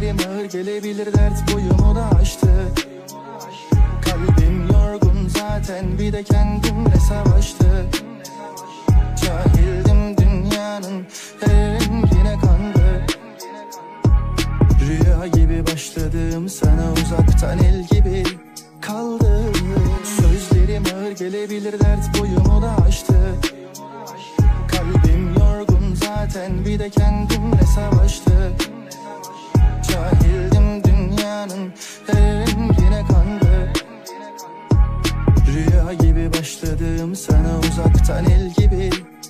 Sözlerim ağır gelebilir, dert boyumu da aştı. Kalbim yorgun zaten, bir de kendimle savaştı. Cahildim dünyanın her rengine kandı. Rüya gibi başladım, sana uzaktan el gibi kaldı. Sözlerim ağır gelebilir, dert boyumu da aştı. Kalbim yorgun zaten, bir de kendimle savaştı. Cahildim dünyanın her rengine kandı. Rüya gibi başladım, sana uzaktan el gibi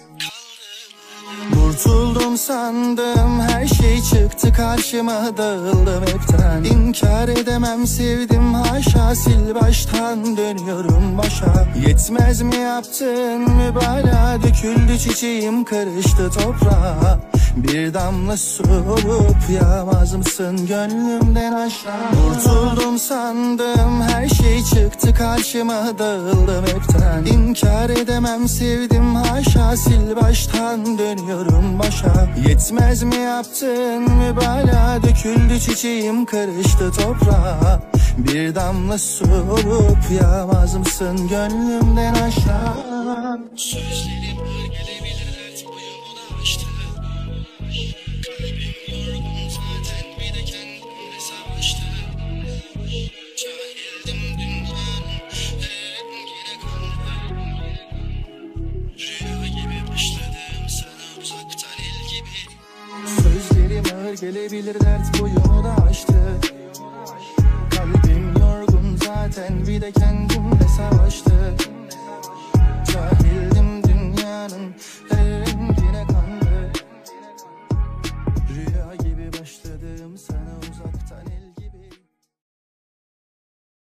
kurtuldum sandım, her şey çıktı karşıma, dağıldım hepten. İnkar edemem, sevdim haşa, sil baştan dönüyorum başa. Yetmez mi yaptın mübalağa, döküldü çiçeğim, karıştı toprağa. Bir damla su olup yağmaz mısın gönlümden aşağı? Kurtuldum sandım, her şey çıktı karşıma, dağıldım hepten. İnkar edemem, sevdim haşa, sil baştan dönüyorum başa. Yetmez mi yaptın mübalağa, döküldü çiçeğim, karıştı toprağa. Bir damla su olup yağmaz mısın gönlümden aşağı? Sözlerim ağır gelebilir, dert boyumu da aştı. Kalbim yorgun zaten, bir de kendimle savaştı. Cahildim dünyanın her rengine kandı. Rüya gibi başladım, sana uzaktan el gibi. Sözlerim ağır gelebilir, dert boyumu da aştı. Kalbim yorgun zaten, bir de kendimle savaştı.